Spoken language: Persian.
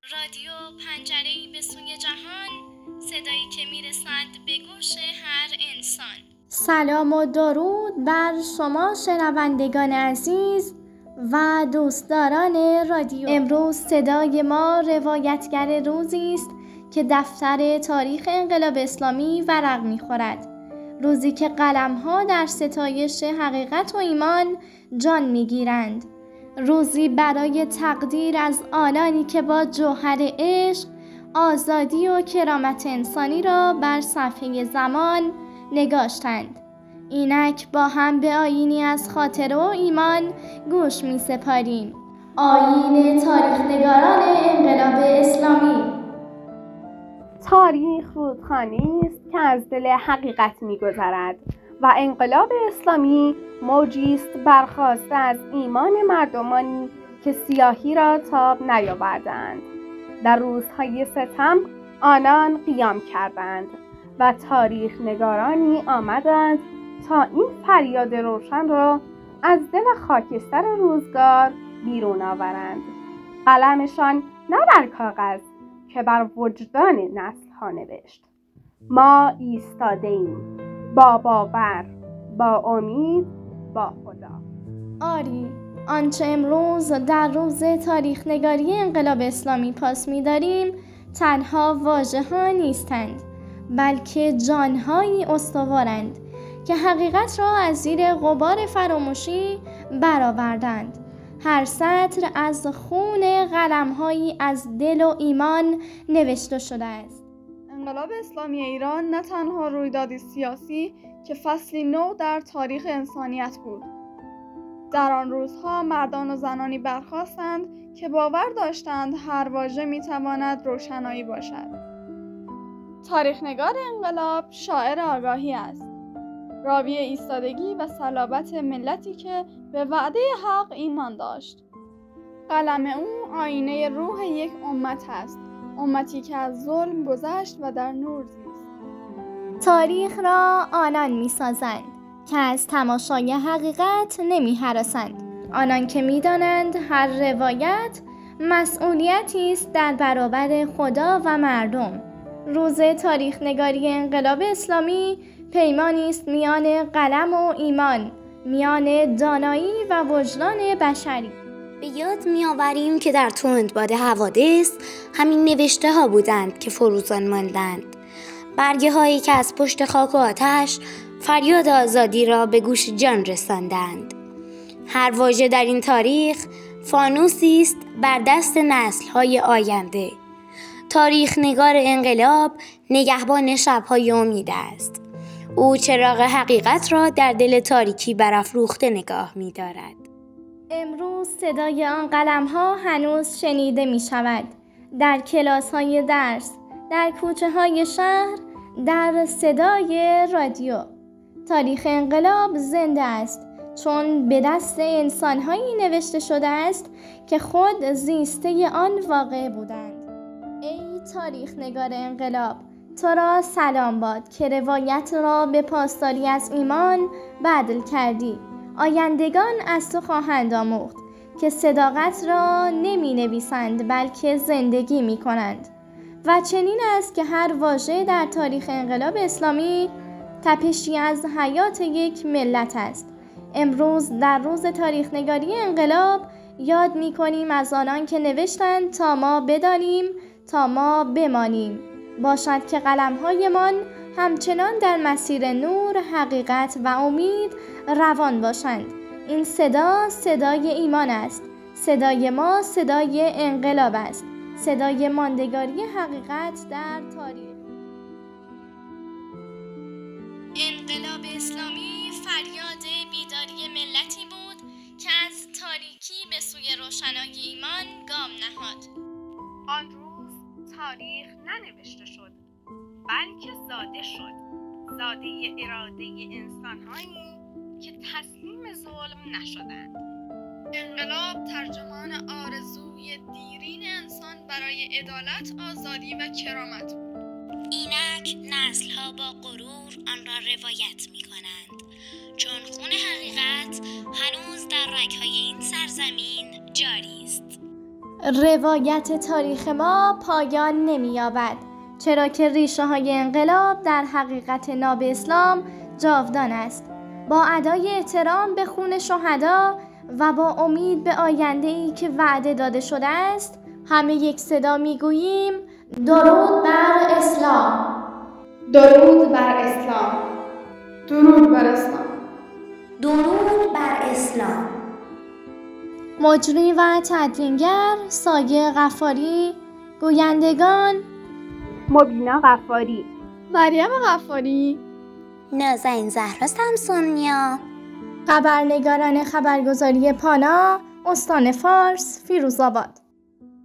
رادیو پنجره‌ای به سوی جهان، صدایی که میرسد به گوش هر انسان. سلام و درود بر شما شنوندگان عزیز و دوستداران رادیو. امروز صدای ما روایتگر روزی است که دفتر تاریخ انقلاب اسلامی ورق می‌خورد. روزی که قلم‌ها در ستایش حقیقت و ایمان جان می‌گیرند. روزی برای تقدیر از آنانی که با جوهر عشق، آزادی و کرامت انسانی را بر صفحه زمان نگاشتند. اینک با هم به آیینی از خاطره و ایمان گوش می سپاریم. آیین تاریخ‌نگاران انقلاب اسلامی. تاریخ رودخانه‌ای است که از دل حقیقت می‌گذرد و انقلاب اسلامی موجی است برخاسته از ایمان مردمانی که سیاهی را تاب نیاوردند. در روزهای ستم آنان قیام کردند و تاریخ نگارانی آمدند تا این فریاد روشن را از دل خاکستر روزگار بیرون آورند. قلمشان نه بر کاغذ که بر وجدان نسل‌ها نوشت. ما ایستاده‌ایم با باور، با امید، با خدا. آری، آنچه امروز در روز تاریخ نگاری انقلاب اسلامی پاس می‌داریم تنها واژه‌ها نیستند، بلکه جان‌هایی استوارند که حقیقت را از زیر غبار فراموشی برآوردند. هر سطر از خون قلم‌هایی از دل و ایمان نوشته شده است. انقلاب اسلامی ایران نه تنها رویدادی سیاسی که فصلی نو در تاریخ انسانیت بود. در آن روزها مردان و زنانی برخاستند که باور داشتند هر واژه میتواند روشنایی باشد. تاریخ‌نگار انقلاب شاعر آگاهی است، راوی ایستادگی و صلابت ملتی که به وعده حق ایمان داشت. قلم او آینه روح یک امت است، امتی که از ظلم گذشت و در نور زیست. تاریخ را آنان می‌سازند که از تماشای حقیقت نمی‌هراسند. آنان که می‌دانند هر روایت مسئولیتی است در برابر خدا و مردم. روز تاریخ نگاری انقلاب اسلامی پیمانی است میان قلم و ایمان، میان دانایی و وجدان بشری. به یاد می‌آوریم که در تندباد حوادث همین نوشته ها بودند که فروزان ماندند. برگه هایی که از پشت خاک و آتش فریاد آزادی را به گوش جان رساندند. هر واژه در این تاریخ فانوسی است بر دست نسل‌های آینده. تاریخ نگار انقلاب نگهبان شب‌های امید است. او چراغ حقیقت را در دل تاریکی برافروخته نگاه می‌دارد. امروز صدای آن قلم‌ها هنوز شنیده می‌شود. در کلاس‌های درس، در کوچه‌های شهر، در صدای رادیو. تاریخ انقلاب زنده است، چون به دست انسان‌هایی نوشته شده است که خود زیسته آن واقعه بودند. ای تاریخ نگار انقلاب، تو را سلام باد که روایت را به پاسداری از ایمان بدل کردی. آیندگان از تو خواهند آموخت که صداقت را نمی نویسند بلکه زندگی می کنند. و چنین است که هر واژه در تاریخ انقلاب اسلامی تپشی از حیات یک ملت است. امروز در روز تاریخ نگاری انقلاب یاد می کنیم از آنان که نوشتند تا ما بدانیم، تا ما بمانیم. باشد که قلم‌هایمان همچنان در مسیر نور، حقیقت و امید روان باشند. این صدا صدای ایمان است. صدای ما صدای انقلاب است. صدای ماندگاری حقیقت در تاریخ. انقلاب اسلامی فریاد بیداری ملتی بود که از تاریکی به سوی روشنایی ایمان گام نهاد. آن روز تاریخ ننوشته شد، بلکه زاده شد. زاده اراده انسان‌هایی که تسلیم ظلم نشدند. انقلاب ترجمان آرزوی دیرین انسان برای عدالت، آزادی و کرامت بود. اینک نسل‌ها با غرور آن را روایت می‌کنند، چون خون حقیقت هنوز در رگ‌های این سرزمین جاری است. روایت تاریخ ما پایان نمی‌یابد، چرا که ریشه های انقلاب در حقیقت ناب اسلام جاودان است. با ادای احترام به خون شهدا و با امید به آینده‌ای که وعده داده شده است، همه یک صدا میگوییم درود بر اسلام. درود بر اسلام. درود بر اسلام. درود بر اسلام. مجری و تدوینگر سایه غفاری. گویندگان مبینا غفاری، مریم غفاری، نازنین زهرا سمسونیا. خبرنگاران خبرگزاری پانا، استان فارس، فیروزآباد.